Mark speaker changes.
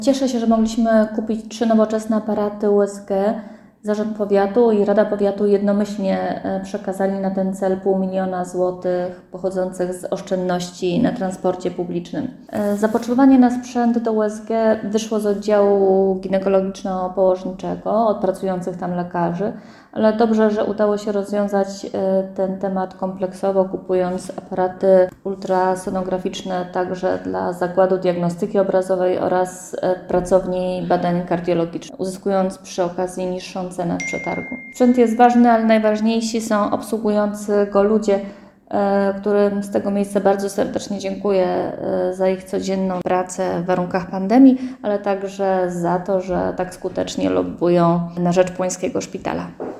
Speaker 1: Cieszę się, że mogliśmy kupić 3 nowoczesne aparaty USG. Zarząd Powiatu i Rada Powiatu jednomyślnie przekazali na ten cel 500 000 złotych pochodzących z oszczędności na transporcie publicznym. Zapotrzebowanie na sprzęt do USG wyszło z oddziału ginekologiczno-położniczego, od pracujących tam lekarzy, ale dobrze, że udało się rozwiązać ten temat kompleksowo, kupując aparaty ultrasonograficzne także dla Zakładu Diagnostyki Obrazowej oraz Pracowni Badań Kardiologicznych, uzyskując przy okazji niższą cenę w przetargu. Sprzęt jest ważny, ale najważniejsi są obsługujący go ludzie, którym z tego miejsca bardzo serdecznie dziękuję za ich codzienną pracę w warunkach pandemii, ale także za to, że tak skutecznie lobbują na rzecz Płońskiego Szpitala.